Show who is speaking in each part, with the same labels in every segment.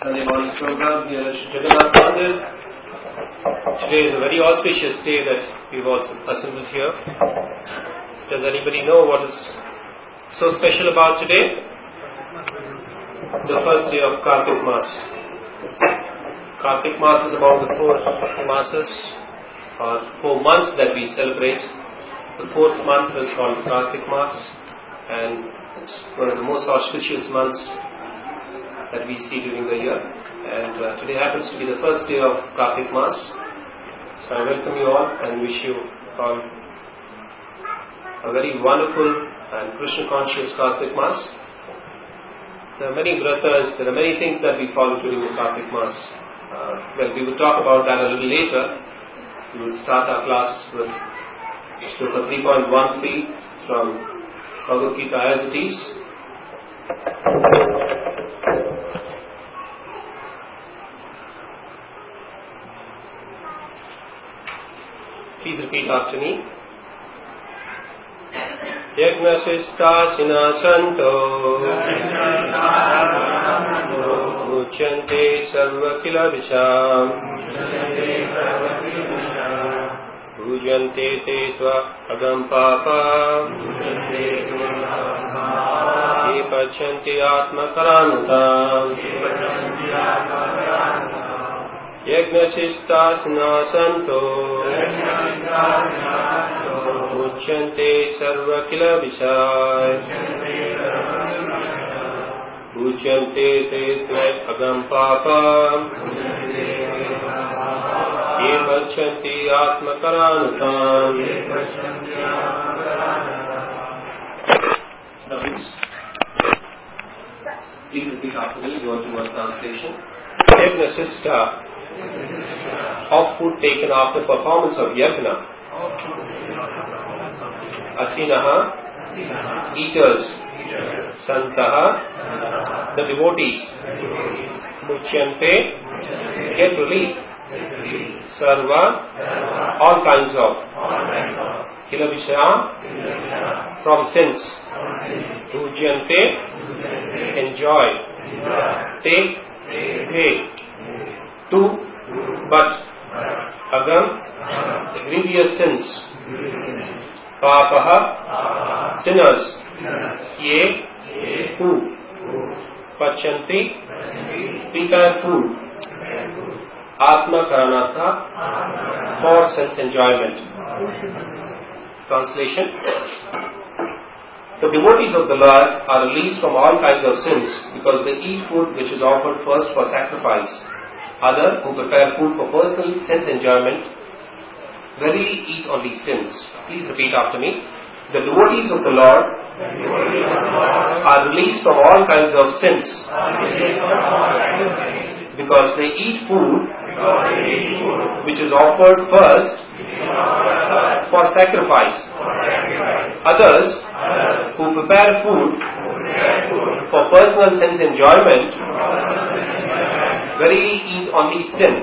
Speaker 1: Sunday morning program here at Jagannath Mandir. Today is a very auspicious day that we've all assembled here. Does anybody know what is so special about today? The first day of Kartik Mass. Kartik Mass is about the 4 masses or 4 months that we celebrate. The 4th month is called Kartik Mass, and it's one of the most auspicious months that we see during the year. And today happens to be the first day of Kartik Mass. So I welcome you all and wish you all a very wonderful and Krishna-conscious Kartik Mass. There are many vratas, there are many things that we follow during the Kartik Mass. We will talk about that a little later. We will start our class with Shloka 3.13 from Bhagavad Gita as it is. Please repeat after me. Yagnasista sinasanto Muchyante sarvakila visham Pujante te tva agam papa Ye pachanti atmakarantam Yagnasista sinasanto Muchyante sarvakila visham Pujante te tva agam papa Ye pachanti atmakarantam. Please repeat after me. Go to one translation. Yagnasista, of food taken after performance of yagna. Asinaha, eaters. Santaha, the devotees. Muchyante, get relief. Sarva, all kinds of. Kilabhisha, from sins. Pujyante, enjoy. Take, pay. To, but. Agam, grievous sins. Papaha, sinners. Ye, who. Pachanti, prepare food. Atma Karanatha, for sense enjoyment. Translation. The devotees of the Lord are released from all kinds of sins because they eat food which is offered first for sacrifice. Others, who prepare food for personal sense enjoyment, verily eat only sins. Please repeat after me. The devotees of the Lord are released from all kinds of sins because they eat food which is offered first for sacrifice. Others, who prepare food for personal sense enjoyment, verily eat only sin.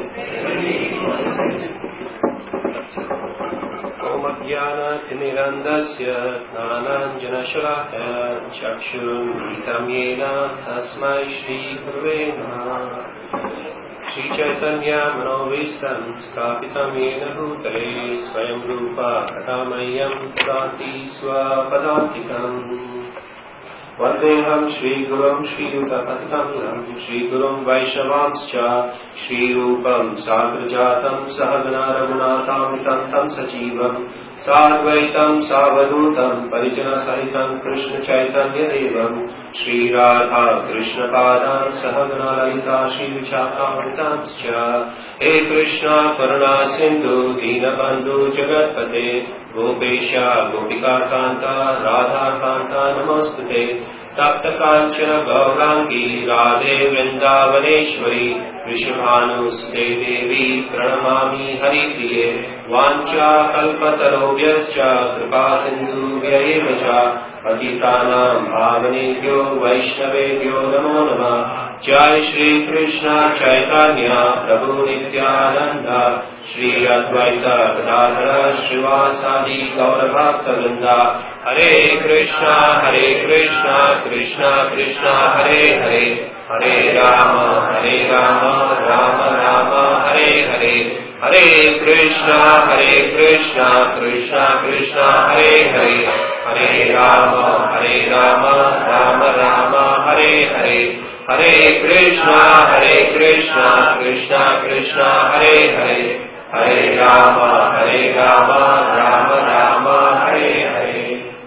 Speaker 1: Om Ajnana Timirandasya Jnananjana Shalakaya Chakshurun Militam Yena Tasmai Shri Gurave Namaha. Shri Chaitanya Manovistam Sthapitam Yena Bhutale Swayam Rupa Katamayam Tati Swapadantikam Vandeham Shri Gurum Shri Yutapatamlam Shri Gurum Vaishnavamscha Shri Rupam Sagrajatam Sahagana Raghunathamitam Tam Sajivam Sadvaitam Savadutam Parijana Sahitam Krishna Chaitanya Devam Shri Radha Krishna Padam Sahagana Lalita Shri Vichakamitamscha He Krishna Karuna Sindhu Dinabandhu Jagatpate Gopesha Gopika Kanta Radha Kanta Namostute Tapta Kanchana Gaurangi Radhe Vrindavaneshwari Vrishabhanusute Devi Pranamami Haripriye Vancha Kalpatarobhyascha Kripa Sindhu Vyayevacha Patitanam Bhavanebhyo Vaishnavebhyo Namo Namah Jai Shri Krishna Chaitanya Prabhu Nityananda Shri Advaita Gadadhara Srivasadi Gaurabhakta Vrinda Hare Krishna Krishna Krishna Hare Hare Hare Rama Krishna, Krishna Krishna, Hare Hare, Hare Rama, Rama Rama, Hare Hare, Hare Krishna, Krishna Krishna, Hare Hare, Hare Rama, Rama Rama, Hare Hare.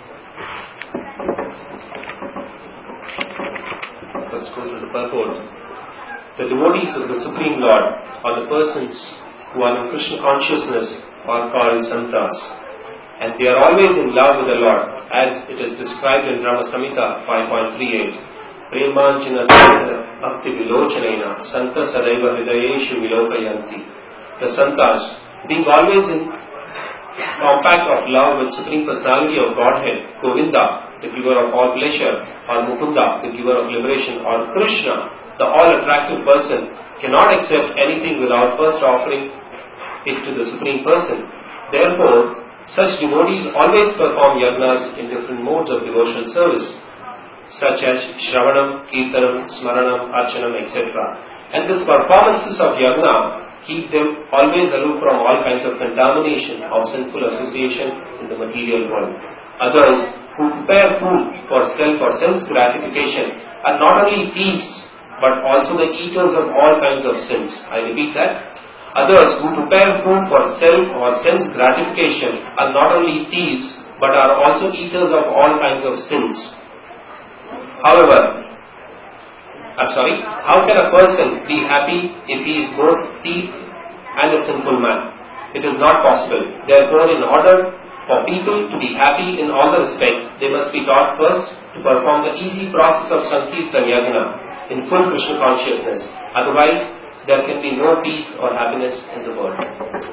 Speaker 1: Let's go to the purport. The devotees of the Supreme Lord, or the persons who are in Krishna consciousness, are called Santas, and they are always in love with the Lord, as it is described in Brahma Samhita 5.38. Premanjana bhakti vilochanena Santa sadaiva hridayeshu vilokayanti. The Santas, being always in compact of love with Supreme Personality of Godhead, Govinda, the giver of all pleasure, or Mukunda, the giver of liberation, or Krishna, the all-attractive person, cannot accept anything without first offering it to the Supreme Person. Therefore, such devotees always perform yagnas in different modes of devotional service, such as Shravanam, Kirtanam, Smaranam, Archanam, etc. And these performances of yagna keep them always aloof from all kinds of contamination of sinful association in the material world. Others who prepare food for self or sense gratification are not only thieves, but also the eaters of all kinds of sins. I repeat that. Others who prepare food for self or sense gratification are not only thieves, but are also eaters of all kinds of sins. However, how can a person be happy if he is both thief and a sinful man? It is not possible. Therefore, in order for people to be happy in all the respects, they must be taught first to perform the easy process of Sankirtan Yagna in full Krishna consciousness. Otherwise, there can be no peace or happiness in the world.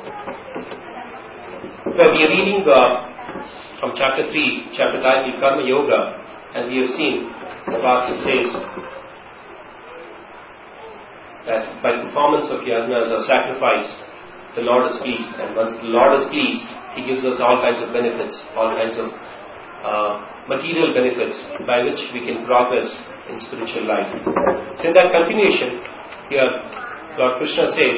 Speaker 1: Well, we are reading from chapter 3, chapter titled Karma Yoga, and we have seen the part that says that by performance of yagnas or sacrifice, the Lord is pleased, and once the Lord is pleased, He gives us all kinds of benefits, all kinds of material benefits by which we can progress in spiritual life. So in that continuation, here Lord Krishna says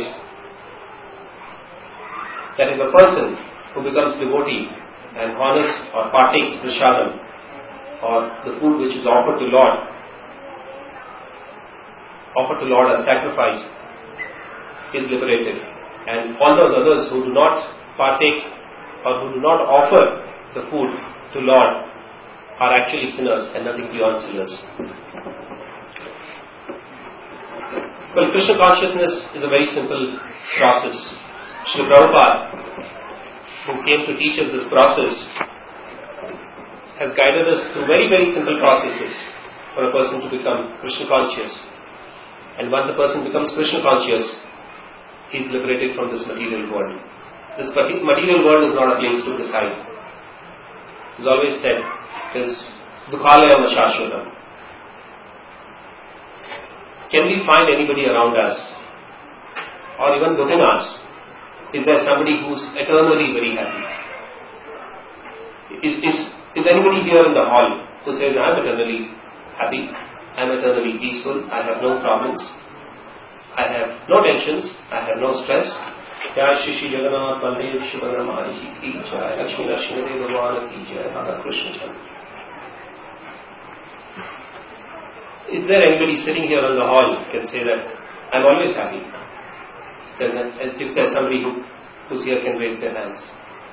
Speaker 1: that if a person who becomes devotee and honors or partakes prasadam, or the food which is offered to Lord as sacrifice, is liberated. And all those others who do not partake or who do not offer the food to Lord are actually sinners and nothing beyond sinners. Well, Krishna consciousness is a very simple process. Srila Prabhupada, who came to teach us this process, has guided us through very, very simple processes for a person to become Krishna conscious. And once a person becomes Krishna conscious, he is liberated from this material world. This material world is not a place to reside. It is always said, is Dukhalayam Shashvatam. Can we find anybody around us, or even within us? Is there somebody who is eternally very happy? Is anybody here in the hall who says, I am eternally happy, I am eternally peaceful, I have no problems, I have no tensions, I have no stress? Jai Shri Shri Jagannath Baldev Subhadra Mahariji ki jai, Lakshmi Narasimha Bhagwan ki jai, Radha Krishna Chandra. Is there anybody sitting here in the hall who can say that I am always happy? If there is somebody who's here, can raise their hands.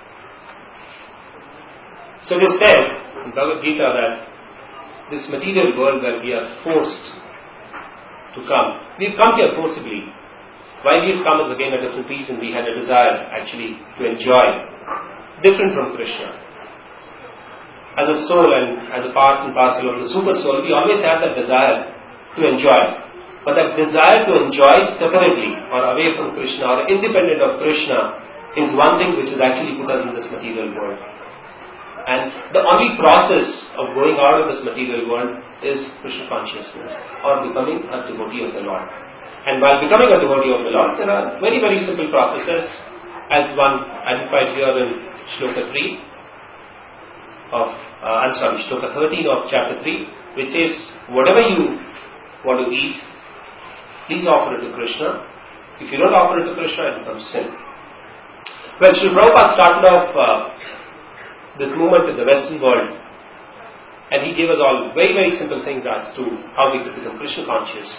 Speaker 1: So it is said in Bhagavad Gita that this material world where we are forced to come, we've come here forcibly. Why we've come is again a different reason. We had a desire actually to enjoy, different from Krishna. As a soul and as a part and parcel of the super soul, we always have that desire to enjoy. But that desire to enjoy separately or away from Krishna or independent of Krishna is one thing which has actually put us in this material world. And the only process of going out of this material world is Krishna consciousness or becoming a devotee of the Lord. And while becoming a devotee of the Lord, there are very, very simple processes, as one identified here in Shloka 3 of, Shloka 13 of chapter 3, which says, whatever you want to eat, please offer it to Krishna. If you don't offer it to Krishna, it becomes sin. Well, Srila Prabhupada started off this movement in the Western world, and he gave us all very, very simple things as to how we could become Krishna conscious.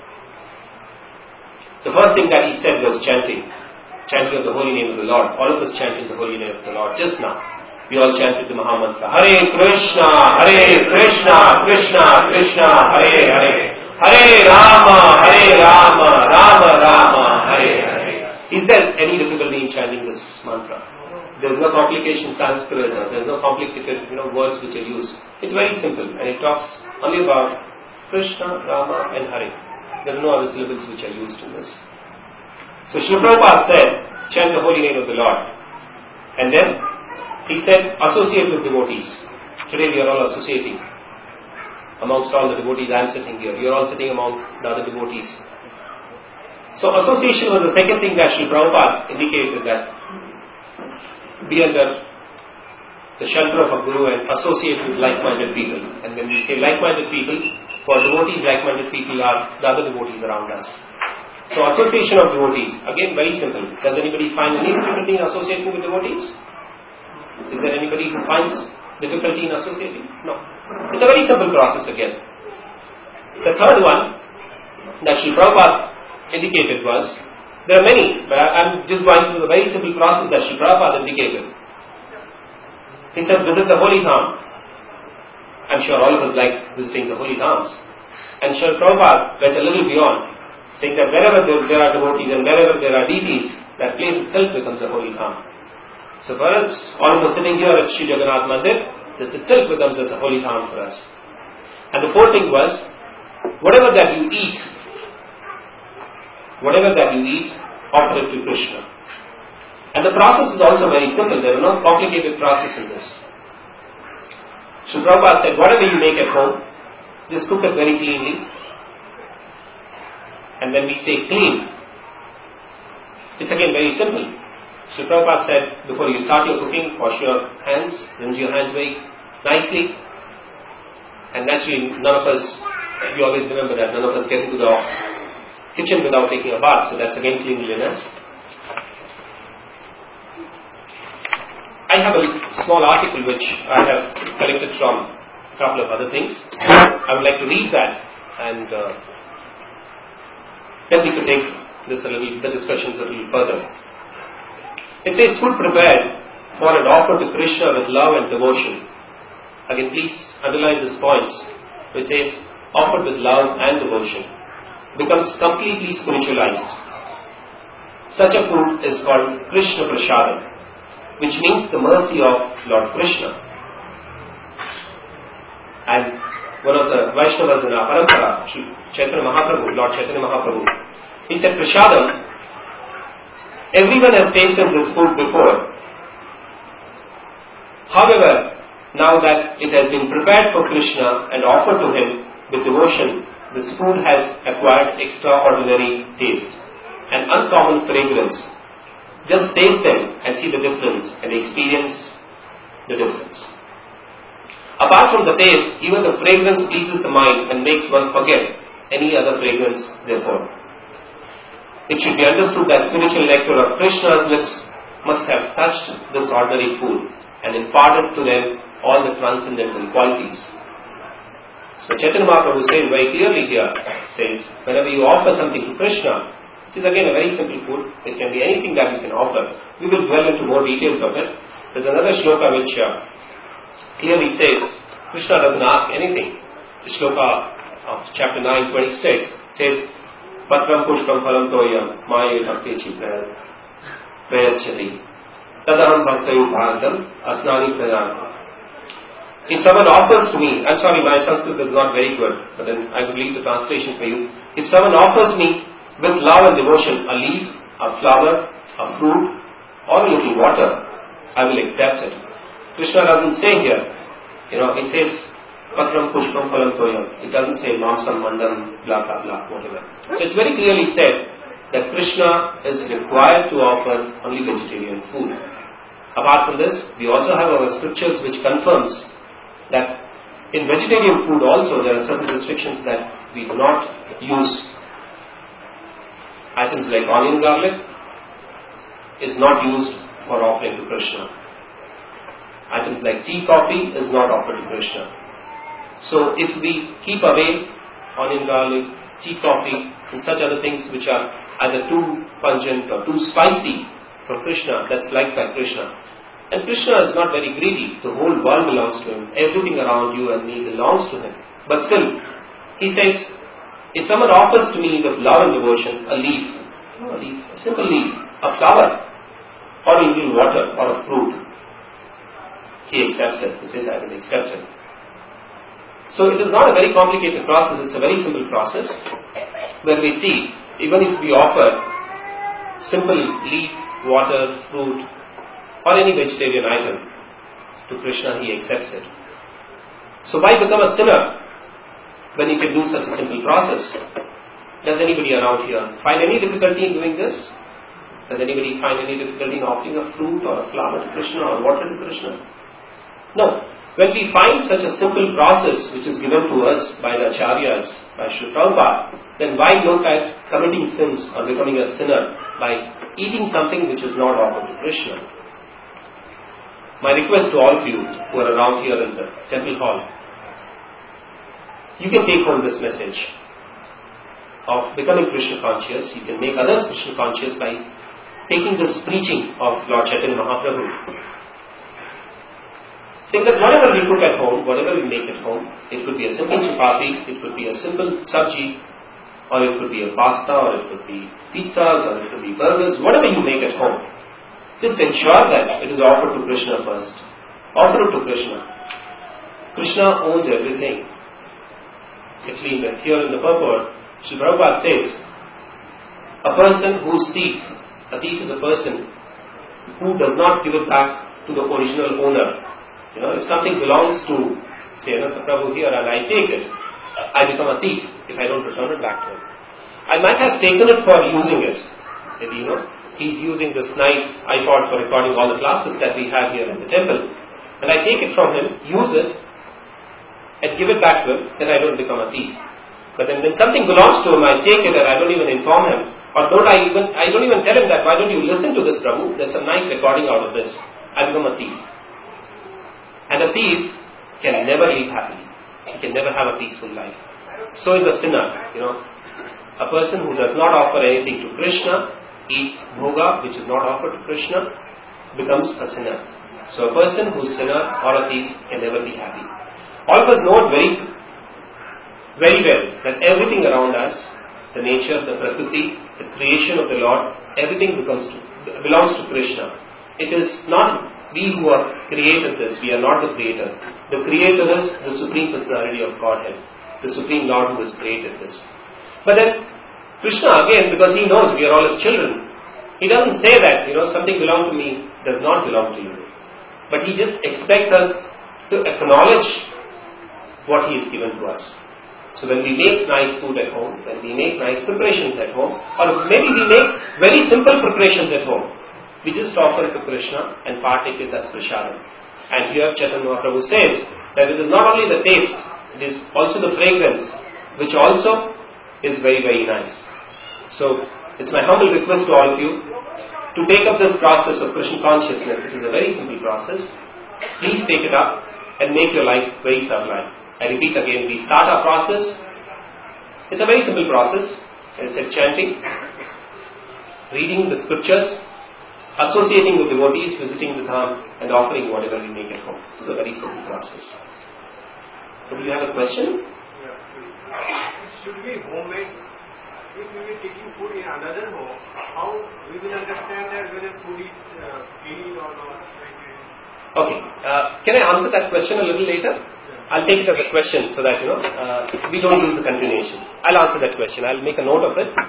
Speaker 1: The first thing that he said was chanting of the holy name of the Lord. All of us chanted the holy name of the Lord just now. We all chanted the Mahamantra. Hare Krishna, Krishna Krishna, Hare Hare. Hare Rama, Rama Rama, Hare Hare. Is there any difficulty in chanting this mantra? There is no complication Sanskrit, there is no complicated words which are used. It's very simple, and it talks only about Krishna, Rama and Hare. There are no other syllables which are used in this. So Srila Prabhupada said, chant the holy name of the Lord. And then he said, associate with devotees. Today we are all associating. Amongst all the devotees, I am sitting here. You are all sitting amongst the other devotees. So association was the second thing that Srila Prabhupada indicated, that be under the shelter of a guru and associate with like-minded people. And when we say like-minded people, for devotees, like-minded people are the other devotees around us. So association of devotees, again very simple. Does anybody find any difficulty in associating with devotees? Is there anybody who finds difficulty in associating? No. It's a very simple process again. The third one that Srila Prabhupada indicated was, there are many, but I'm just going through the very simple process that Srila Prabhupada indicated. He said, visit the holy dham. I'm sure all of us like visiting the holy dhams. And Srila Prabhupada went a little beyond, saying that wherever there are devotees and wherever there are deities, that place itself becomes a holy dham. So for us, all of us sitting here at Sri Jagannath Mandir, this itself becomes a holy dham for us. And the fourth thing was, whatever that you eat, offer it to Krishna. And the process is also very simple. There is no complicated process in this. Srila Prabhupada said, whatever you make at home, just cook it very cleanly. And when we say clean, it's again very simple. Srila Prabhupada said, before you start your cooking, wash your hands, rinse your hands very nicely. And naturally, none of us, you always remember that, none of us get into the kitchen without taking a bath. So that's again cleanliness. I have a small article which I have collected from a couple of other things. I would like to read that, and then we could take the discussions a little further. It says, food prepared for and offered to Krishna with love and devotion. Again, please underline this point, which says, offered with love and devotion, becomes completely spiritualized. Such a food is called Krishna Prasadam, which means the mercy of Lord Krishna. And one of the Vaishnavas in our parampara, Chaitanya Mahaprabhu, Lord Chaitanya Mahaprabhu, he said, Prasadam, everyone has tasted this food before. However, now that it has been prepared for Krishna and offered to him with devotion, this food has acquired extraordinary taste and uncommon fragrance. Just taste them and see the difference and experience the difference. Apart from the taste, even the fragrance pleases the mind and makes one forget any other fragrance therefore. It should be understood that spiritual nectar of Krishna's lips must have touched this ordinary food and imparted to them all the transcendental qualities. So Chaitanya Mahaprabhu says very clearly here, says, whenever you offer something to Krishna, which is again a very simple food, it can be anything that you can offer. We will dwell into more details of it. There's another shloka which clearly says, Krishna doesn't ask anything. The shloka of chapter 9:26 says, Patram pushpam phalam toyam maya bhakti prayachati tadaham bhaktayu bhardam asnani prayanam. If someone offers to me, I'm sorry, my Sanskrit is not very good, but then I would leave the translation for you. If someone offers me with love and devotion a leaf, a flower, a fruit, or a little water, I will accept it. Krishna doesn't say here, it says Patram Pushpam Phalam Toyam. It doesn't say Mamsam Mandam, blah blah blah, whatever. So it's very clearly said that Krishna is required to offer only vegetarian food. Apart from this, we also have our scriptures which confirms that in vegetarian food also there are certain restrictions that we do not use. Items like onion, garlic is not used for offering to Krishna. Items like tea, coffee is not offered to Krishna. So if we keep away onion, garlic, tea, coffee, and such other things which are either too pungent or too spicy from Krishna, that's liked by Krishna. And Krishna is not very greedy. The whole world belongs to him. Everything around you and me belongs to him. But still, he says, if someone offers to me with love and devotion a simple leaf, a flower, or a little water, or a fruit, he accepts it. He says, I will accept it. So it is not a very complicated process. It's a very simple process where we see, even if we offer simple leaf, water, fruit, or any vegetarian item to Krishna, he accepts it. So why become a sinner when you can do such a simple process? Does anybody around here find any difficulty in doing this? Does anybody find any difficulty in offering a fruit or a flower to Krishna or water to Krishna? No. When we find such a simple process which is given to us by the Acharyas, by Srila Prabhupada, then why look at committing sins or becoming a sinner by eating something which is not offered to Krishna? My request to all of you who are around here in the temple hall, you can take home this message of becoming Krishna conscious. You can make others Krishna conscious by taking this preaching of Lord Chaitanya Mahaprabhu. Saying that whatever we cook at home, whatever we make at home, it could be a simple chapati, it could be a simple sabji, or it could be a pasta, or it could be pizzas, or it could be burgers, whatever you make at home, just ensure that it is offered to Krishna first. Offer it to Krishna. Krishna owns everything. Actually, here in the purport, Srila Prabhupada says, a person who is a thief is a person who does not give it back to the original owner. If something belongs to, say, Ananta Prabhu here and I take it, I become a thief if I don't return it back to him. I might have taken it for using it. Maybe, he's using this nice iPod for recording all the classes that we have here in the temple. And I take it from him, use it, and give it back to him, then I don't become a thief. But then when something belongs to him, I take it and I don't even inform him. Or I don't even tell him that, why don't you listen to this, Prabhu? There's a nice recording out of this. I become a thief. And a thief can never live happily. He can never have a peaceful life. So is a sinner. A person who does not offer anything to Krishna, eats bhoga which is not offered to Krishna, becomes a sinner. So a person who is sinner or a thief can never be happy. All of us know it very, very well that everything around us, the nature, the prakriti, the creation of the Lord, everything belongs to Krishna. It is not we who have created this. We are not the creator. The creator is the Supreme Personality of Godhead, the Supreme Lord who has created this. But then Krishna, again, because he knows we are all his children, he doesn't say that, something belongs to me does not belong to you. But he just expects us to acknowledge what he has given to us. So when we make nice food at home, when we make nice preparations at home, or maybe we make very simple preparations at home, we just offer it to Krishna and partake it as prasadam. And here Chaitanya Mahaprabhu says that it is not only the taste, it is also the fragrance, which also is very, very nice. So it's my humble request to all of you to take up this process of Krishna consciousness. It is a very simple process. Please take it up and make your life very sublime. I repeat again, we start our process. It's a very simple process. As I said, chanting, reading the scriptures, associating with devotees, visiting the dham, and offering whatever we make at home. It's a very simple process. So do you have a question?
Speaker 2: Yeah. Should we homemade? If we are taking food in another home, how we will understand that whether food is clean or not?
Speaker 1: Okay. Can I answer that question a little later? Yeah. I'll take it as a question so that, we don't lose the continuation. I'll answer that question. I'll make a note of it.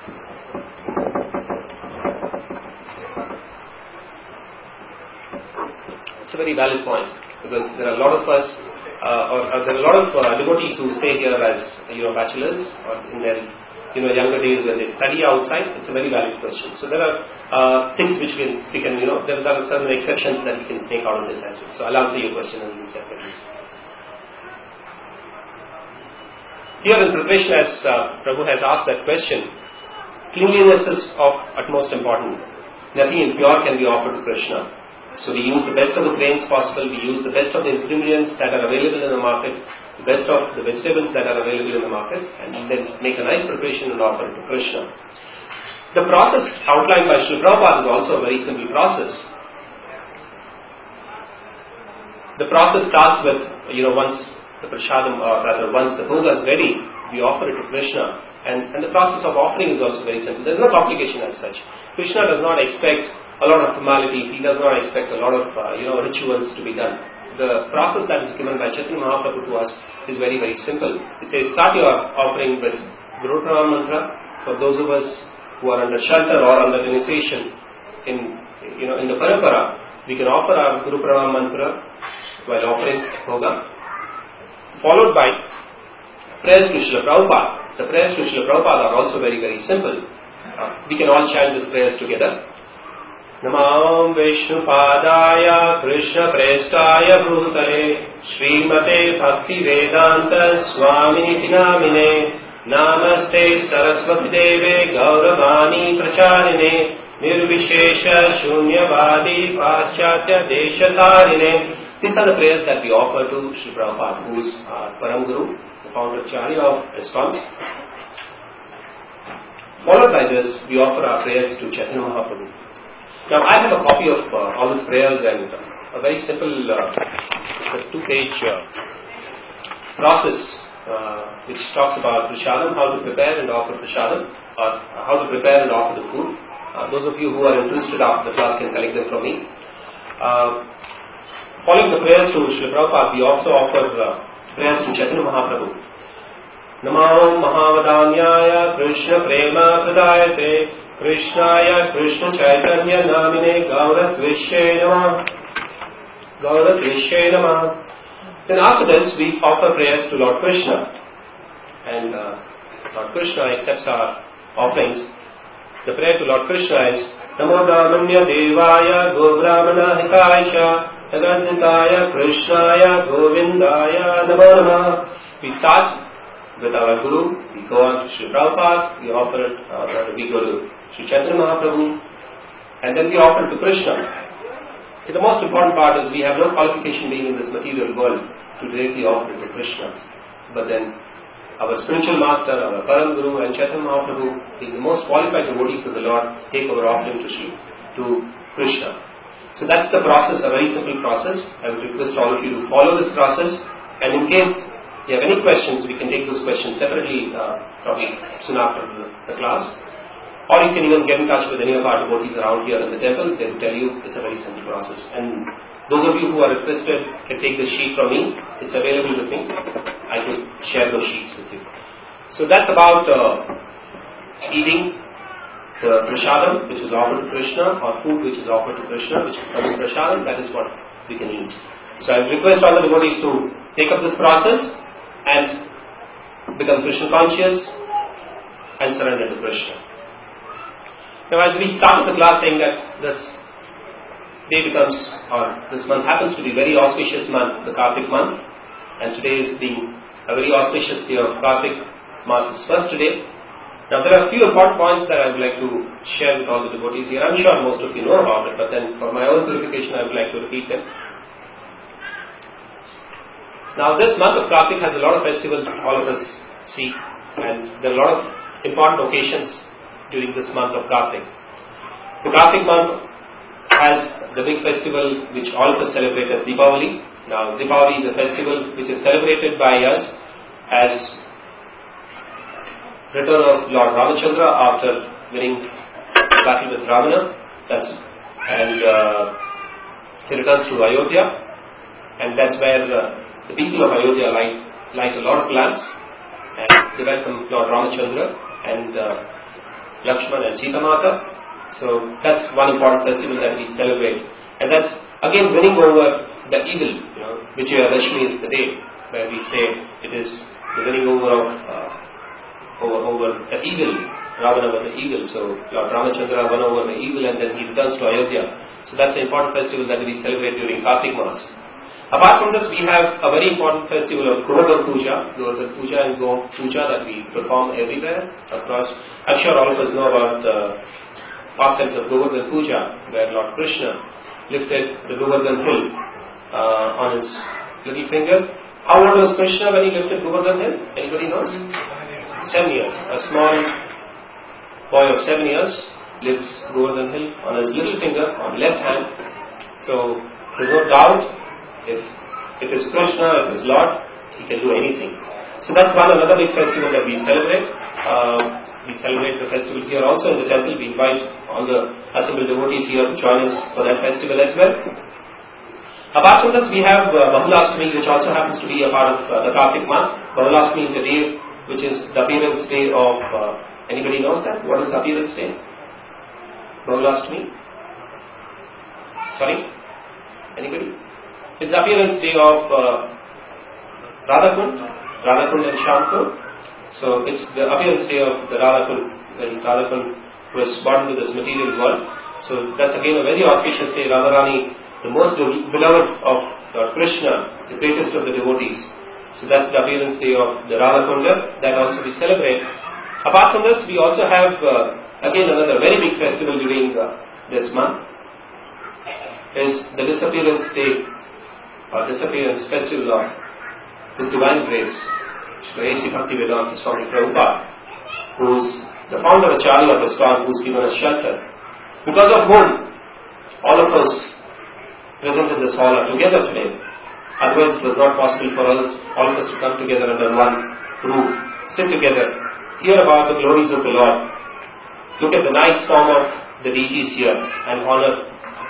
Speaker 1: It's a very valid point, because there are a lot of us, there are a lot of devotees who stay here as bachelors or in their younger days when they study outside. It's a very valid question. So there are things which we can there are certain exceptions that we can take out of this as well. So I'll answer your question a little separately. Here in preparation, as Prabhu has asked that question, cleanliness is of utmost importance. nothing impure can be offered to Krishna. So we use the best of the grains possible, we use the best of the ingredients that are available in the market, the best of the vegetables that are available in the market, and then make a nice preparation and offer it to Krishna. The process outlined by Srila Prabhupada is also a very simple process. The process starts with, once the prasadam, or rather once the bhoga is ready, we offer it to Krishna. And the process of offering is also very simple. There is no complication as such. Krishna does not expect a lot of formalities. He does not expect a lot of, rituals to be done. The process that is given by Chaitanya Mahaprabhu to us is very, very simple. It says, start your offering with Guru Pranam mantra. For those of us who are under shelter or under initiation in the parampara, we can offer our Guru Pranam mantra while offering bhoga, followed by prayers to Srila Prabhupada. The prayers to Srila Prabhupada are also very, very simple. We can all chant these prayers together. Namam Vishnu Padaya Krishna Prestaya Bhutale Srimate Bhakti Vedanta Swami Namine Namaste Saraswati Deve Gauravani Pracharine Nirvishesha Shunyavadi Paschatya Deshatarine. These are the prayers that we offer to Srila Prabhupada, who is our Param Guru, the founder Acharya of ISKCON. Followed by this, we offer our prayers to Chaitanya Mahaprabhu. Now, I have a copy of all these prayers and a very simple, it's a 2-page process which talks about prasadam, how to prepare and offer prasadam, or how to prepare and offer the food. Those of you who are interested after the class can collect them from me. Following the prayers to Srila Prabhupada, we also offer prayers to Chaitanya Mahaprabhu. Namo Mahavadanyaya Krishna Prema Pradayate Krishnaya Krishna Chaitanya Namine Gauravishye Namah. Then after this, we offer prayers to Lord Krishna. And Lord Krishna accepts our offerings. The prayer to Lord Krishna is Namo Brahmanya Devaya Gobrahmana Hitaisha Tagadnitaya Krishnaya Govindaya Namo. We start with our Guru, we go on to Sri Prabhupada, we offer it, we go to Sri Chaitanya Mahaprabhu, and then we offer it to Krishna. The most important part is we have no qualification being in this material world to directly offer it to Krishna. But then our spiritual master, our Param Guru and Chaitanya Mahaprabhu, being the most qualified devotees of the Lord, take our offering to Krishna. So that's the process, a very simple process. I would request all of you to follow this process, and in case you have any questions, we can take those questions separately, probably soon after the class. Or you can even get in touch with any of our devotees around here in the temple. They will tell you it's a very simple process. And those of you who are interested can take the sheet from me. It's available with me. I could share those sheets with you. So that's about eating the prasadam, which is offered to Krishna, or food which is offered to Krishna, which becomes prasadam. That is what we can eat. So I request all the devotees to take up this process and become Krishna conscious and surrender to Krishna. Now, as we started the class saying that this day becomes, or this month happens to be a very auspicious month, the Kartik month, and today is being a very auspicious day of Kartik Masa's first day. Now, there are a few important points that I would like to share with all the devotees here. I'm sure most of you know about it, but then for my own purification, I would like to repeat them. Now, this month of Kartik has a lot of festivals all of us see, and there are a lot of important occasions during this month of Kartik. The Kartik month has the big festival which all of us celebrate as Deepavali. Now, Deepavali is a festival which is celebrated by us as return of Lord Ramachandra after winning the battle with Ravana. He returns to Ayodhya, and that's where the people of Ayodhya light a lot of lamps, and they welcome Lord Ramachandra and Lakshman and Sita Mata. So that's one important festival that we celebrate, and that's again winning over the evil. Vijayadashmi is the day where we say it is the winning over the evil. Ravana was the evil, so Lord Ramachandra won over the evil, and then he returns to Ayodhya. So that's the important festival that we celebrate during Kartik Mas. Apart from this, we have a very important festival of Govardhan Puja, Govardhan Puja and Go Puja that we perform everywhere across. I'm sure all of us know about pastimes of Govardhan Puja, where Lord Krishna lifted the Govardhan hill on his little finger. How old was Krishna when he lifted Govardhan hill? Anybody knows? 7 years. A small boy of 7 years lifts Govardhan hill on his little finger, on left hand. So there's no doubt, if it is Krishna, if it is Lord, he can do anything. So that's another big festival that we celebrate. We celebrate the festival here also in the temple. We invite all the assembled devotees here to join us for that festival as well. Apart from this, we have Bahulashtami, which also happens to be a part of the Kartik month. Bahulashtami is a day which is the appearance day of, anybody knows that? What is the appearance day? Bahulashtami? Sorry? Anybody? It's the appearance day of Radhakund and Shamkund. So it's the appearance day of the Radhakund, when Radhakund was born into this material world. So that's again a very auspicious day. Radharani, the most beloved of Lord Krishna, the greatest of the devotees. So that's the appearance day of the Radhakunda, that also we celebrate. Apart from this, we also have again another very big festival during this month, is the disappearance day, or disappearance festival of His Divine Grace, Shri A.C. Bhaktivedanta Swami Prabhupada, who is the founder Acharya of ISKCON, who has given us shelter, because of whom all of us present in this hall are together today. Otherwise, it was not possible for all of us to come together under one roof, sit together, hear about the glories of the Lord, look at the nice form of the deities here, and honor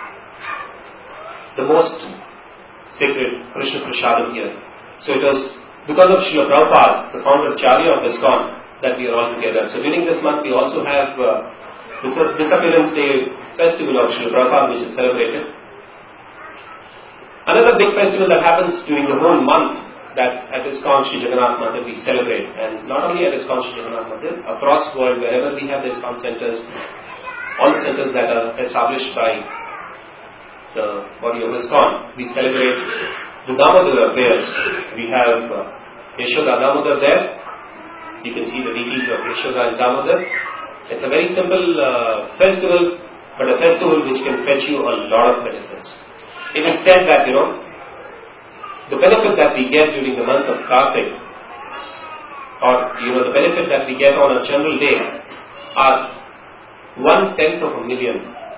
Speaker 1: the most sacred Krishna Prasadam here. So it was because of Srila Prabhupada, the founder Acharya of ISKCON, that we are all together. So during this month, we also have the Disappearance Day festival of Srila Prabhupada, which is celebrated. Another big festival that happens during the whole month, that at ISKCON Sri Jagannath Mandir we celebrate, and not only at ISKCON Sri Jagannath Mandir, across the world, wherever we have the ISKCON centers, all the centers that are established by the body of ISKCON, we celebrate the Damodara prayers. We have Yashoda Damodar there. You can see the deities of Yashoda and Damodar. It's a very simple festival, but a festival which can fetch you a lot of benefits. It is said that, the benefit that we get during the month of Kartik, or, the benefit that we get on a general day, are 1/10 of a million.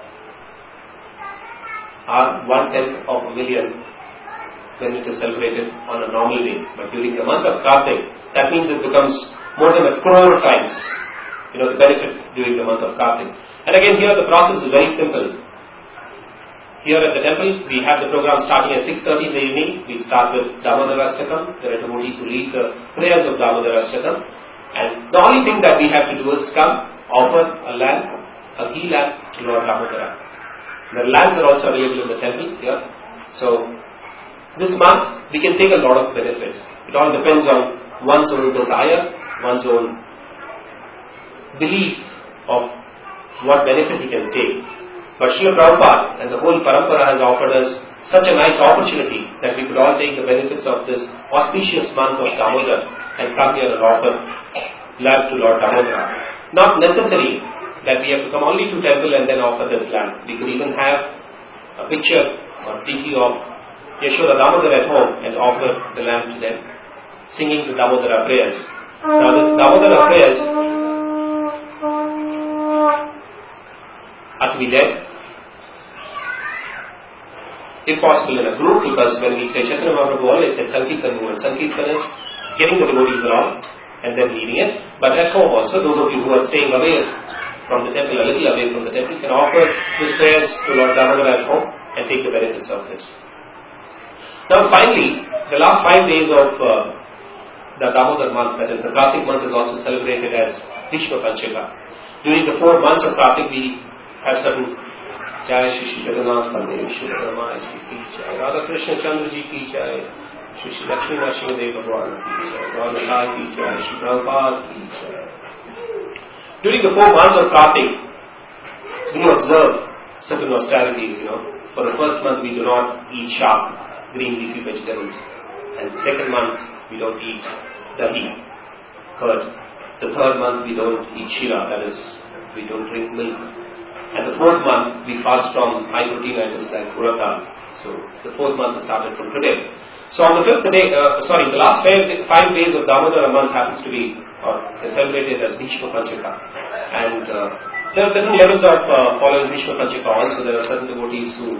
Speaker 1: When it is celebrated on a normal day. But during the month of Kartik, that means it becomes more than 1 crore times, the benefit during the month of Kartik. And again, here the process is very simple. Here at the temple, we have the program starting at 6:30 in the evening. We start with Damodara Ashtakam. There are devotees who lead the prayers of Damodara Ashtakam. And the only thing that we have to do is come, offer a lamp, a ghee lamp to Lord Damodara. The lamps are also available in the temple here. So, this month, we can take a lot of benefit. It all depends on one's own desire, one's own belief of what benefit he can take. But Srila Prabhupada and the whole Parampara has offered us such a nice opportunity that we could all take the benefits of this auspicious month of Damodar and come here and offer lamp to Lord Damodara. Not necessary that we have to come only to temple and then offer this lamp. We could even have a picture or deity of Yashoda Damodar at home and offer the lamp to them, singing the Damodara prayers. Now this Damodara prayers are to be led, if possible, in a group, because when we say Chaitanya Mahaprabhu always said Sankirtan movement. Sankirtan is getting the devotees along and then leading it. But at home also, those of you who are staying away from the temple, a little away from the temple, can offer these prayers to Lord Damodar at home and take the benefits of this. Now finally, the last 5 days of the Damodar month, that is the Kartik month, is also celebrated as Bhishma Panchaka. During the 4 months of Kartik, we have certain Jai Shri Jagannath Mandir, Shri Rama Ji ki Jai, Radha Krishna Chandra Ji ki Jai, Shri Lakshmi Narasimha Bhagwan ki Jai, Radha ki Jai, Shri Prabhupada ki Jai. During the 4 months of Kartik, we observe certain austerities, For the first month, we do not eat sharp, green leafy vegetables. And the second month, we don't eat dahi, curd. The third month, we don't eat shira, that is, we don't drink milk. And the fourth month, we fast from high protein items like urata. So the fourth month started from today. So on the fifth day, the last 5 days of Damodara month happens to be celebrated as Bhishma Panchaka. And there are certain levels of following Bhishma Panchaka also. There are certain devotees who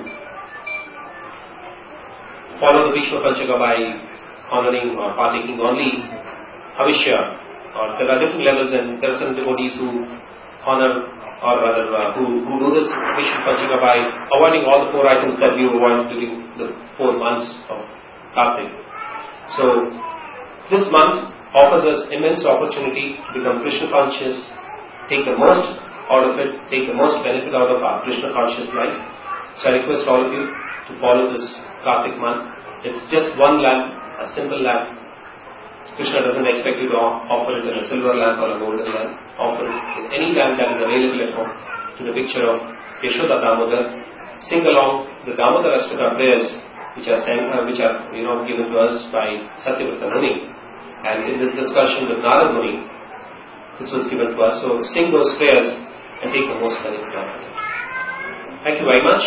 Speaker 1: follow the Bhishma Panchaka by honoring or partaking only Havishya. Or there are different levels, and there are some devotees who honor or rather who do this Bhishma Panchaka by avoiding all the 4 items that we avoid during the 4 months of Kartik. So this month offers us immense opportunity to become Krishna conscious, take the most out of it, take the most benefit out of our Krishna conscious life. So I request all of you to follow this Kartik month. It's just one lamp, a simple lamp. Krishna doesn't expect you to offer it in a silver lamp or a golden lamp. Offer it with any lamp that is available at home to the picture of Yashoda Damodar. Sing along the Damodar Ashtaka prayers which are given to us by Satyavrata Muni. And in this discussion with Narad Muni, this was given to us. So sing those prayers and take the most benefit out of it. Thank you very much.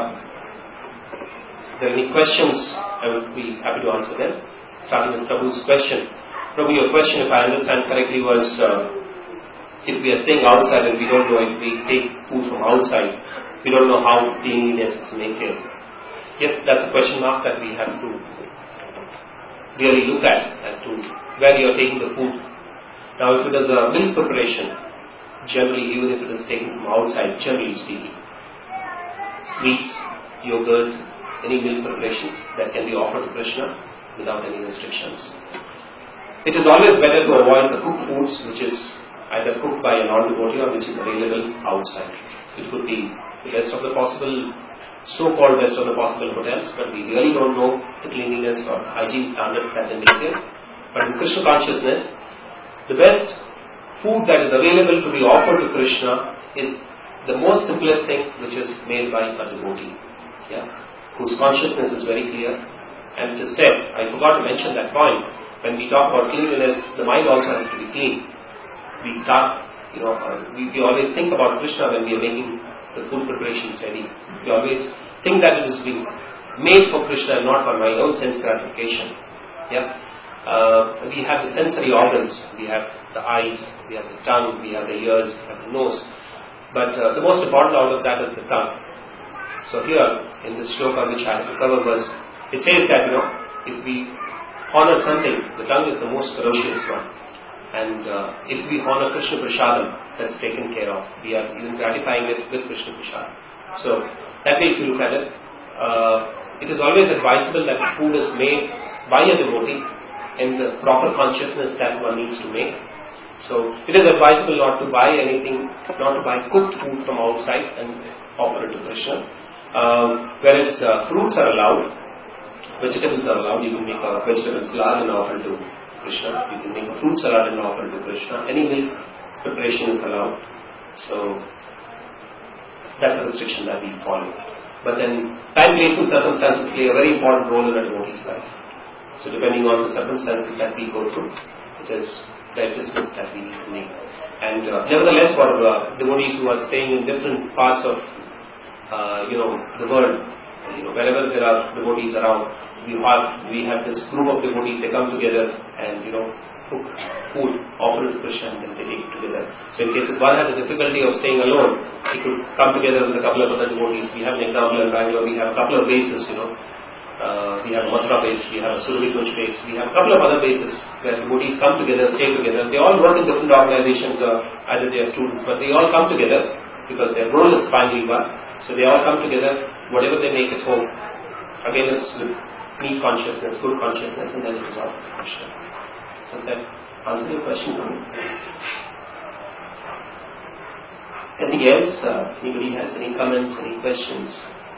Speaker 1: If there are any questions, I would be happy to answer them. Starting with Prabhu's question. Prabhu, your question, if I understand correctly, was if we are staying outside and we don't know if we take food from outside, we don't know how cleanliness is maintained. Yes, that's a question mark that we have to really look at as to where you are taking the food. Now, if it is a milk preparation, generally, even if it is taken from outside, generally speaking, sweets, yogurt, any milk preparations that can be offered to Krishna without any restrictions. It is always better to avoid the cooked foods which is either cooked by a non-devotee or which is available outside. It could be the best of the possible, so-called best of the possible hotels, but we really don't know the cleanliness or hygiene standards that they maintain. But in Krishna consciousness, the best food that is available to be offered to Krishna is the most simplest thing which is made by a devotee, whose consciousness is very clear. And it is said, I forgot to mention that point, when we talk about cleanliness, the mind also has to be clean. We start, we always think about Krishna when we are making the food preparations ready. We always think that it is being made for Krishna and not for my own sense gratification. We have the sensory organs, we have the eyes, we have the tongue, we have the ears, we have the nose. But the most important out of that is the tongue. So here, in this shloka which I have covered was, it says that, if we honor something, the tongue is the most ferocious one. And if we honor Krishna Prasadam, that's taken care of. We are even gratifying it with Krishna Prasadam. So, that way if you look at it, it is always advisable that the food is made by a devotee in the proper consciousness that one needs to make. So, it is advisable not to buy anything, not to buy cooked food from outside and offer it to Krishna. Whereas fruits are allowed, vegetables are allowed. You can make a vegetable salad and offer it to Krishna. You can make a fruit salad and offer it to Krishna. Any milk preparation is allowed. So that's a restriction that we follow. But then time, place and circumstances play a very important role in a devotee's life. So depending on the circumstances that we go through, it is the adjustments that we need to make. And nevertheless, for devotees who are staying in different parts of the world, wherever there are devotees around, we have this group of devotees. They come together and cook food, offer it to Krishna, and then they take it together. So in case if one has a difficulty of staying alone, he could come together with a couple of other devotees. We have an example in Bangalore. We have a couple of bases. We have a Mathura base, we have a Surabhi Kunj base, we have a couple of other bases where devotees come together, stay together. They all work in different organizations, either they are students, but they all come together because their role is finally one. So they all come together, whatever they make at home, again it's with neat consciousness, good consciousness, and then it is all Krishna. Does that answer your question? Anything else? Anybody has any comments, any questions?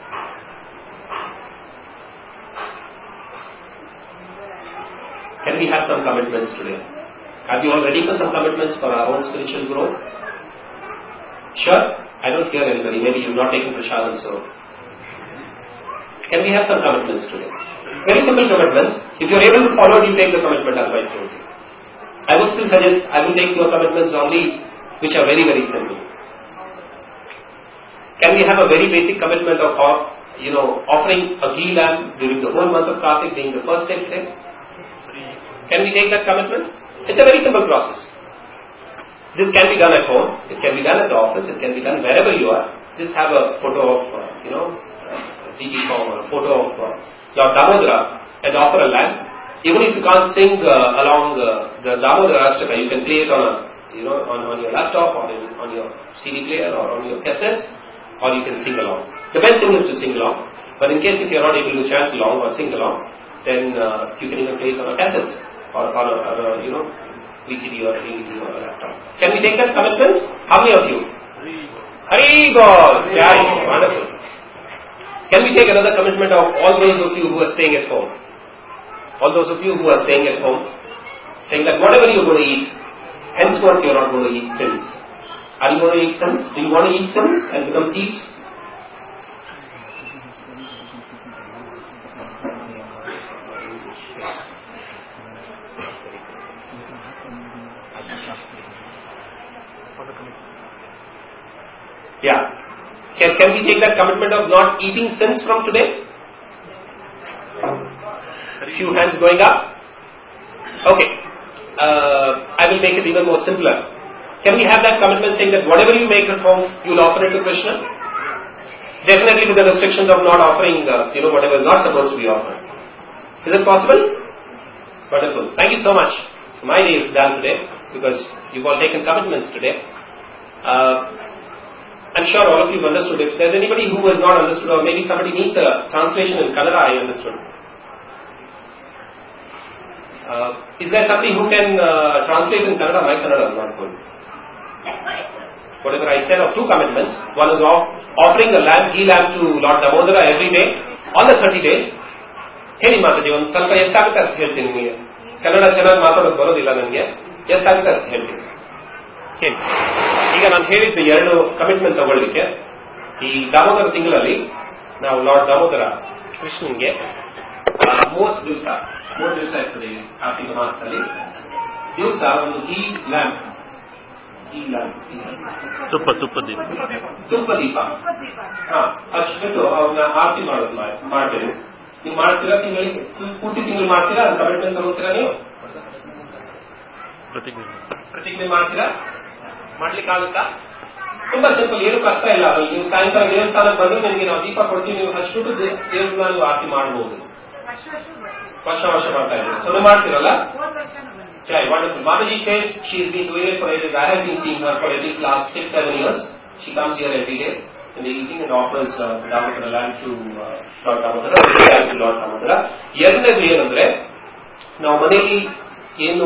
Speaker 1: Can we have some commitments today? Are we all ready for some commitments for our own spiritual growth? Sure? I don't hear anybody. Maybe you've not taken prasadam, so. Can we have some commitments today? Very simple commitments. If you're able to follow it, you take the commitment, otherwise don't. I would still suggest, I will take your commitments only which are very, very simple. Can we have a very basic commitment of offering a ghee lamp during the whole month of Kartik being the first day today? Can we take that commitment? It's a very simple process. This can be done at home, it can be done at the office, it can be done wherever you are. Just have a photo of, DG form or a photo of Lord Damodara and offer a lamp. Even if you can't sing along the Damodara Ashtaka, you can play it on your laptop or on your CD player or on your cassette, or you can sing along. The best thing is to sing along, but in case if you are not able to chant along or sing along, then you can even play it on a cassette or a VCD or a DVD or a laptop. Can we take that commitment? How many of you? Hari Bol! Jai! Wonderful. Can we take another commitment of all those of you who are staying at home? All those of you who are staying at home, saying that whatever you're going to eat, henceforth you're not going to eat sins. Are you going to eat sins? Do you want to eat sins and become thieves? Yeah. Can we take that commitment of not eating sins from today? Few hands going up. Okay. I will make it even more simpler. Can we have that commitment saying that whatever you make at home, you'll offer it to Krishna? Definitely with the restrictions of not offering, whatever is not supposed to be offered. Is it possible? Wonderful. Thank you so much. My day is done today because you've all taken commitments today. I'm sure all of you have understood. If there's anybody who has not understood, or maybe somebody needs a translation in Kannada, I understood. Is there somebody who can translate in Kannada? My Kannada is not good. Whatever I said of two commitments, one is offering a ghee lamp to Lord Damodara every day on the 30 days. ಹೇಳಿ ಮಾತಾಡಿ ಒಂದು ಸ್ವಲ್ಪ ಎಷ್ಟಾಗುತ್ತೆ ಅಷ್ಟು ಹೇಳ್ತೀನಿ ನಿಮಗೆ. ಕನ್ನಡ ಚೆನ್ನಾಗಿ ಮಾತಾಡೋದು ಬರೋದಿಲ್ಲ ನನಗೆ. ಎಷ್ಟಾಗುತ್ತೆ ಅಷ್ಟು ಹೇಳ್ತೀನಿ. ಹೇಳಿ. ಈಗ ನಾನು ಹೇಳಿದ್ದ ಎರಡು ಕಮಿಟ್ಮೆಂಟ್ ತಗೊಳ್ಳಿಕ್ಕೆ, ಈ ದಾಮೋದರ ತಿಂಗಳಲ್ಲಿ ನಾವು ಲಾರ್ಡ್ ದಾಮೋದರ ಕೃಷ್ಣನ್ಗೆ 30 ದಿವಸ ಇರ್ತದೆ ಕಾರ್ತಿಕ ಮಾಸದಲ್ಲಿ ದಿವಸ ಒಂದು ಘೀ ಲ್ಯಾಂಪ್, ತುಪ್ಪ ದೀಪ ಹಚ್ಬಿಟ್ಟು ಅವ್ರನ್ನ ಆರತಿ ಮಾಡಬೇಕು. ನೀವು ಮಾಡ್ತೀರಾ? ತಿಂಗಳಿಗೆ ಪೂರ್ತಿ ತಿಂಗಳು ಮಾಡ್ತೀರಾ? ಅದು ಕಮಿಟ್ಮೆಂಟ್ ತಗೋತೀರಾ? ನೀವು ಪ್ರತಿಜ್ಞೆ ಮಾಡ್ತೀರಾ? ಮಾಡ್ಲಿಕ್ಕಾಗುತ್ತಾ? ತುಂಬಾ ಸಿಂಪಲ್, ಏನು ಕಷ್ಟ ಇಲ್ಲ. ನೀವು ಸಾಯಂಕಾಲ ದೇವಸ್ಥಾನಕ್ಕೆ ಬಂದು ನಿಮಗೆ ನಾವು ದೀಪ ಕೊಡ್ತೀವಿ, ನೀವು ಹಚ್ಬಿಟ್ಟು ದೇವ್ರನ್ನ ನೀವು ಆರತಿ ಮಾಡಬಹುದು. ವರ್ಷ ಮಾಡ್ತಾ ಇದ್ದೀವಿ. ಸೊ ನೀವು ಮಾಡ್ತೀರಲ್ಲ? Chai, wonderful. Mataji says she's been doing it for ages. I have been seeing her for at least last 6-7 years. She comes here every day in the evening and offers Damodara lamp to Lord Damodara. ಎರಡನೇದು ಏನಂದ್ರೆ, ನಾವು ಮನೆಯಲ್ಲಿ ಏನು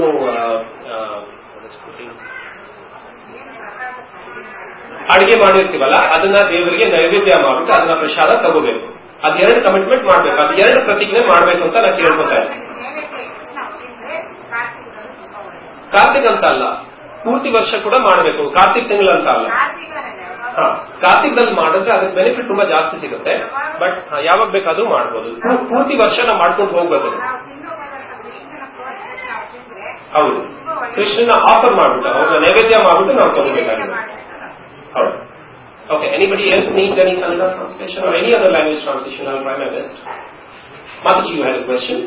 Speaker 1: ಅಡಿಗೆ ಮಾಡಿರ್ತೀವಲ್ಲ ಅದನ್ನ ದೇವರಿಗೆ ನೈವೇದ್ಯ ಮಾಡ್ಬಿಟ್ಟು ಅದನ್ನ ಪ್ರಸಾದ ತಗೋಬೇಕು. ಅದು ಎರಡು ಕಮಿಟ್ಮೆಂಟ್ ಮಾಡ್ಬೇಕು, ಅದು ಎರಡು ಪ್ರತಿಜ್ಞೆ ಮಾಡ್ಬೇಕು ಅಂತ ನಾನು ಕೇಳ್ಕೊತಾ ಇದ್ದೀನಿ. ಕಾರ್ತಿಕ್ ಅಂತ ಅಲ್ಲ, ಪೂರ್ತಿ ವರ್ಷ ಕೂಡ ಮಾಡಬೇಕು. ಕಾರ್ತಿಕ್ ತಿಂಗಳು ಅಂತ ಅಲ್ಲ, ಕಾರ್ತಿಕ್ದಲ್ಲಿ ಮಾಡಿದ್ರೆ ಅದಕ್ಕೆ ಬೆನಿಫಿಟ್ ತುಂಬಾ ಜಾಸ್ತಿ ಸಿಗುತ್ತೆ. ಬಟ್ ಯಾವಾಗ ಬೇಕಾದ್ರೂ ಮಾಡ್ಬೋದು. ಪೂರ್ತಿ ವರ್ಷ ನಾವು ಮಾಡ್ಕೊಂಡು ಹೋಗ್ಬೇಕು. ಹೌದು, ಕೃಷ್ಣನ ಆಫರ್ ಮಾಡ್ಬಿಟ್ಟು ಅವ್ರನ್ನ ನೈವೇದ್ಯ ಮಾಡ್ಬಿಟ್ಟು ನಾವು ತಗೋಬೇಕಾಗಿದೆ. ಹೌದು. Okay, anybody else needs any Kannada translation or any other language translation? I'll try my best. Mataji, you had a question?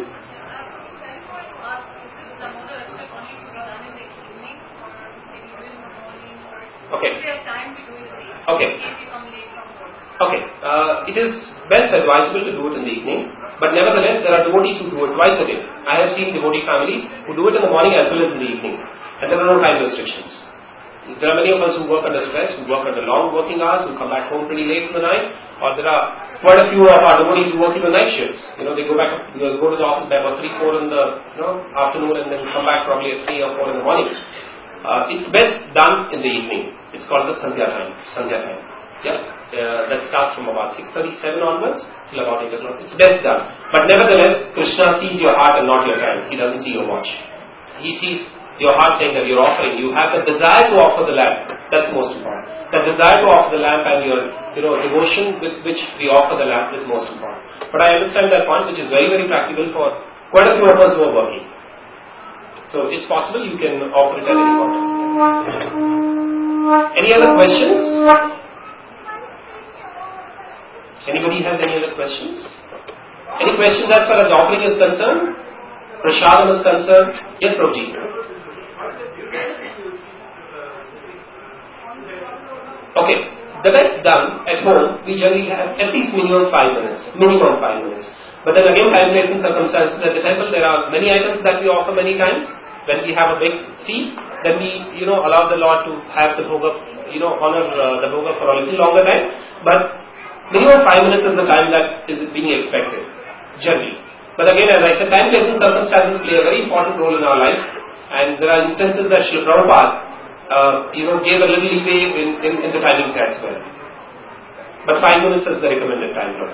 Speaker 1: Okay. Okay. Okay. It is best advisable to do it in the evening, but nevertheless there are devotees who do it twice a day. I have seen devotee families who do it in the morning as well as in the evening, and there are no time restrictions. There are many of us who work under stress, who work under long working hours, who come back home pretty late in the night, or there are quite a few of our devotees who work in the night shifts. They go to the office by about 3-4 in the afternoon and then come back probably at 3 or 4 in the morning. It's best done in the evening. It's called the Sandhya time. Yeah, that starts from about 6:37 onwards till about 8 o'clock. It's best done. But nevertheless, Krishna sees your heart and not your time. He doesn't see your watch. He sees your heart saying that you're offering. You have the desire to offer the lamp. That's the most important. The desire to offer the lamp and your devotion with which we offer the lamp is most important. But I understand that point, which is very, very practical for quite a few of us who are working. So it's possible you can offer it at any point. Any other questions? Anybody has any other questions? Any questions as far as offering is concerned? Prasadam is concerned? Yes, Prabhuji. Okay, the best done at home, we generally have at least minimum 5 minutes. But then again, calculating circumstances at the temple, there are many items that we offer many times. When we have a big feast, then we, allow the Lord to have the bhoga, honor the bhoga for a little longer time. But minimum 5 minutes is the time that is being expected, generally. But again, as I said, time-placing circumstances play a very important role in our life. And there are instances that Srila Prabhupada, gave a little leeway in the timings as well. But 5 minutes is the recommended time frame.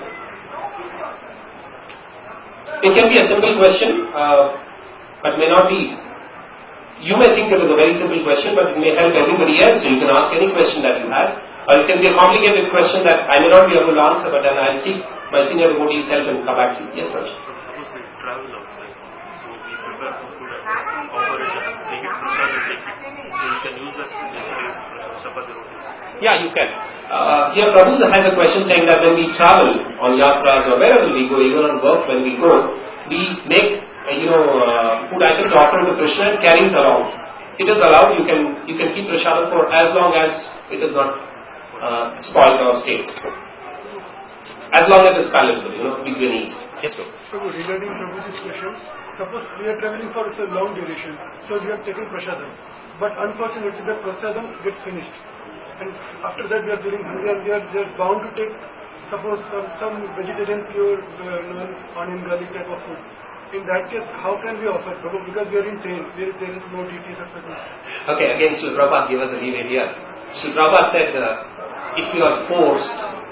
Speaker 1: It can be a simple question, but may not be. You may think it is a very simple question, but it may help everybody else. So you can ask any question that you have. Or it can be a complicated question that I may not be able to answer, but then I'll seek my senior devotee's help and come back to you. Yes, Raj.
Speaker 3: Suppose we travel outside, so we prepare some food and offer it and make it prepared. So you can use that to chapati roti.
Speaker 1: Yeah, you can. Here Prabhu has a question saying that when we travel on yatras or wherever we go, even on work when we go, we make food items offered to Krishna and carry it along. It is allowed. You can keep prasadam for as long as it is not spoiled or stale. As long as it's palatable, we can eat. Yes, sir.
Speaker 4: So regarding Prabhu's question, suppose we are traveling for a long duration, so we are taking prasadam, but unfortunately the prasadam gets finished, and after that we are feeling hungry, we are bound to take, suppose some vegetarian pure non-onion garlic type of food. In that case, how can we offer Prabhu? Because we are in train, there is no DT substitute.
Speaker 1: Okay, again, Srila Prabhupada gave us a leeway here. Srila Prabhupada said, if you are forced,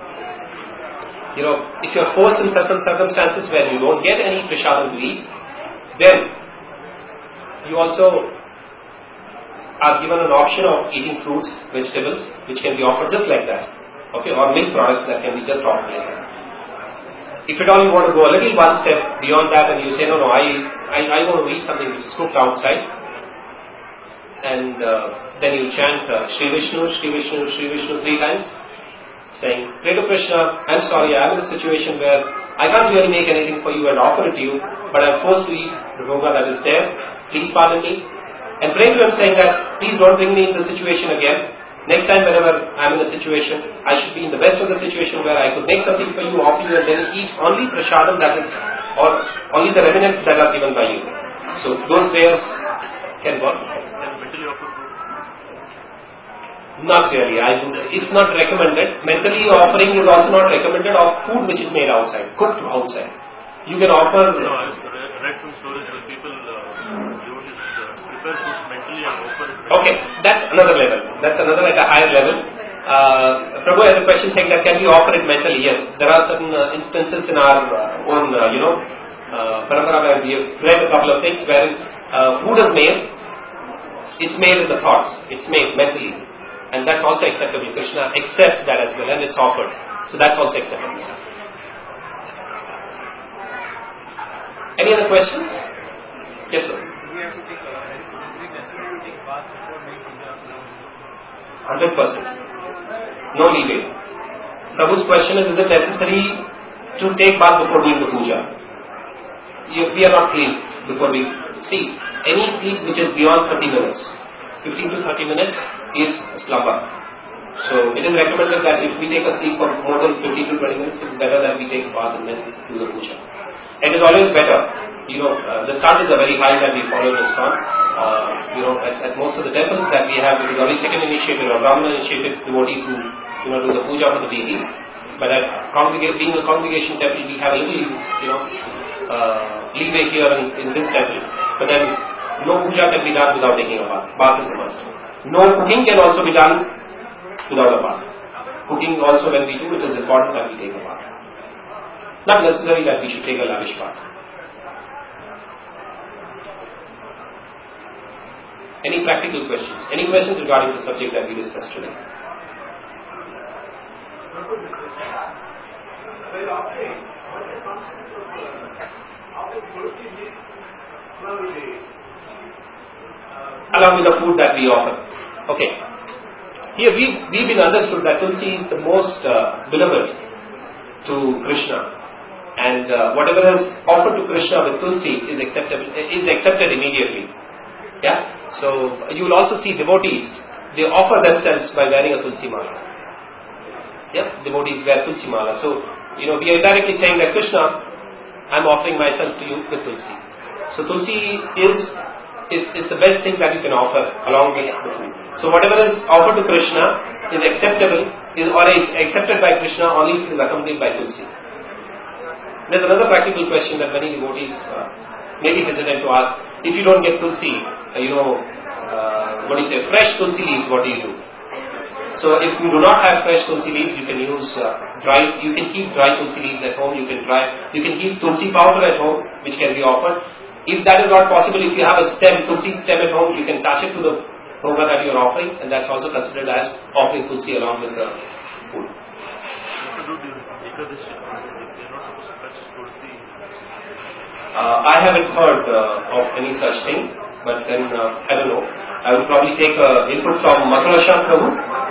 Speaker 1: if you are forced in certain circumstances where you don't get any prasadam to eat, then you also are given an option of eating fruits, vegetables, which can be offered just like that. Okay, or milk products that can be just offered like that. If at all you want to go a little one step beyond that and you say, no, I want to eat something which is cooked outside, and then you chant Shri Vishnu, Shri Vishnu, Shri Vishnu 3 times, saying, pray to Krishna, I'm sorry, I'm in a situation where I can't really make anything for you and offer it to you, but I'm forced to eat the bhoga that is there, please pardon me. And pray to him saying that, please don't bring me in this situation again. Next time whenever I'm in a situation, I should be in the best of the situation where I could make something for you, offer you, and then eat only prasadam that is, or only the remnants that are given by you. So those prayers can work.
Speaker 3: Then mentally offer food?
Speaker 1: Not really. It's not recommended. Mentally offering is also not recommended of food which is made outside, cooked outside. You can offer...
Speaker 3: No, I read some stories where people prepare food mentally and offer it.
Speaker 1: Okay, that's another level. That's another at a higher level. Prabhu has a question saying that can we offer it mentally? Yes. There are certain instances in our own, parampara where we have read a couple of things where food is made. It's made with the thoughts. It's made mentally. And that's also acceptable. Krishna accepts that as well and it's offered. So that's also acceptable. Any other questions? Yes, sir.
Speaker 2: We have to take necessary to take bath before doing puja.
Speaker 1: 100%. No leeway. Prabhu's question is it necessary to take bath before doing the puja? We are not clean before we see. Any sleep which is beyond 30 minutes, 15 to 30 minutes is slumber. So it is recommended that if we take a sleep for more than 15 to 20 minutes, it's better that we take bath and then do the puja. It is always better. The start is a very high that we follow in ISKCON. At most of the temples that we have, it is only second initiated or Brahmana initiated devotees who do the puja for the deities. But at being a congregation temple, we have a little leeway here in this temple. But then no puja can be done without taking a bath. Bath is a must. No cooking can also be done without a bath. Cooking also, when we do, it is important that we take a bath. Not necessary that we should take a lavish bath. Any practical questions? Any questions regarding the subject that we discussed today? Along with the food that we offer. Okay. Here we've been understood that Tulsi is the most beloved to Krishna, and whatever is offered to Krishna with tulsi is accepted immediately. Yeah. So you will also see devotees, they offer themselves by wearing a tulsi mala. Yeah. Devotees wear tulsi mala. So we are indirectly saying that Krishna, I'm offering myself to you with tulsi. So tulsi is the best thing that you can offer along with the food. So whatever is offered to Krishna is acceptable, is accepted by Krishna only if it is accompanied by tulsi. There's another practical question that many devotees may be hesitant to ask. If you don't get tulsi, fresh tulsi leaves, what do you do? So if you do not have fresh tulsi leaves, you can use you can keep dry tulsi leaves at home, you can keep tulsi powder at home, which can be offered. If that is not possible, if you have a tulsi stem at home, you can touch it to the bhoga that you are offering, and that's also considered as offering tulsi along with the food. I haven't heard of any such thing, but then I don't know. I would probably take input from Mathura Shyam Prabhu.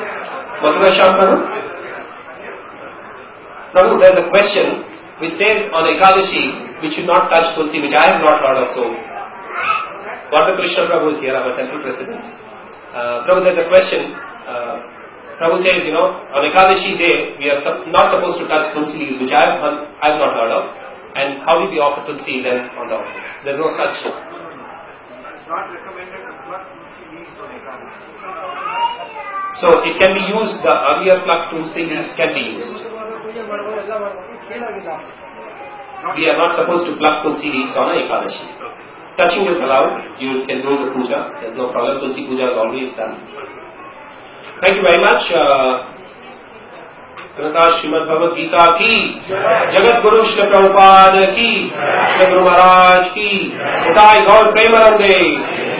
Speaker 1: Prabhu, there's a question which says on Ekadashi, we should not touch tulsi, which I have not heard of. So, Gautam Krishna Prabhu is here, our temple president. Prabhu, there's a question. Prabhu says, on Ekadashi day, we are not supposed to touch tulsi leaves, which I have not heard of. And how do we offer tulsi then on the altar? There's no such.
Speaker 2: It's not recommended to pluck tulsi leaves on Ekadashi.
Speaker 1: So it can be used, the earlier plucked tulsi leaves can be used. We are not supposed to pluck tulsi leaves on Ekadashi. Touching is allowed, you can do the puja, there's no problem, tulsi puja is always done. Thank you very much. Shrimad Bhagavad Gita की, जगत गुरु श्री प्रभुपाद की, श्री गुरु महाराज की, गौर प्रेमानंदे।